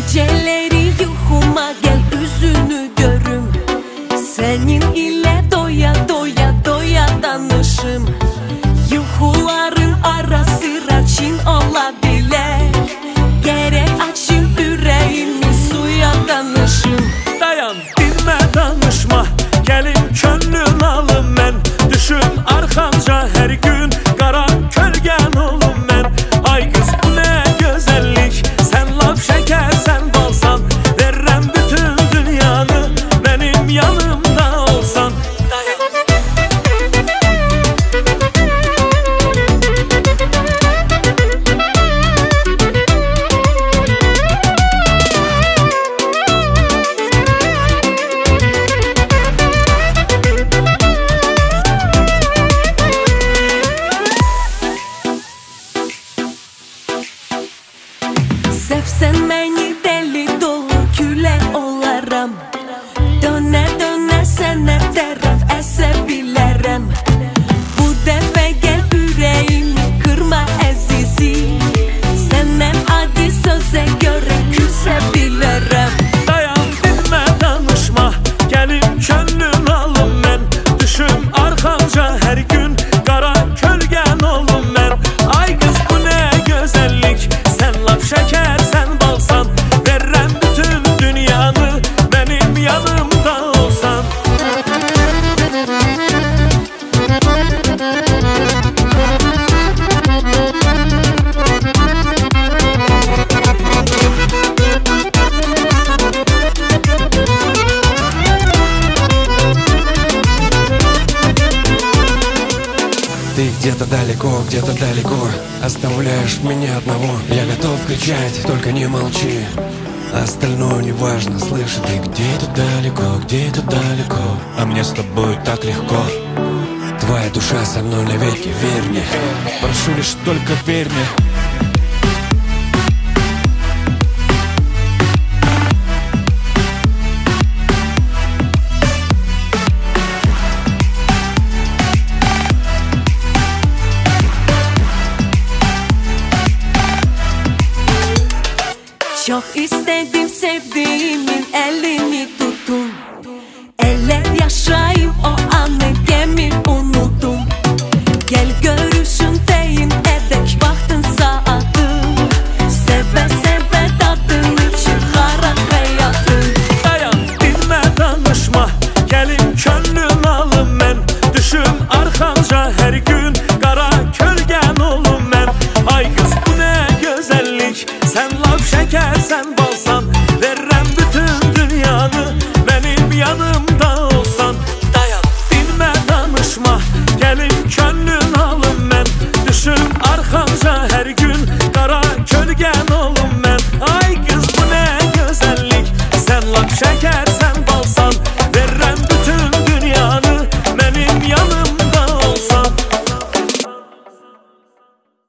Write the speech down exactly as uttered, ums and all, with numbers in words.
Geceleri yuhuma gel, yüzünü görüm. Senin ile doya doya doya danışım. Yuhuların ara sıra Çin olabilir. Gerek açın yüreğimi suya danışım. Dayan dinme danışma, gelin könlün alım ben. Düşün arxamca her gün, qara kölgən olum mən. Ay kız bu ne güzellik, sen laf şeker sen balsan. Verrem bütün dünyanı, benim yanımda olsan. Dayan. Sevsen beni deli dolu küle olaram. Döne döne sene taraf esebilirim. Bu defa gel yüreğimi kırma ezisi. Senden adi söze göre küsebilirim. Dayan dinme danışma, gelin könlün alım ben. Düşün arxamca her gün, qara kölgən olum mən. Ay kız bu ne güzellik, sen laf şeker sen balsan. Verrem bütün dünyanı, benim yanımda olsan. Ты где-то далеко, где-то далеко, оставляешь меня одного. Я готов кричать, только не молчи, остальное не важно. Слышь, ты где-то далеко, где-то далеко, а мне с тобой так легко. Твоя душа со мной навеки, верь мне, прошу лишь только верь мне. Çok istedim sevdiğimin elini tutun. Eller yaşayayım o anı, gemi unuttum. Gel görüş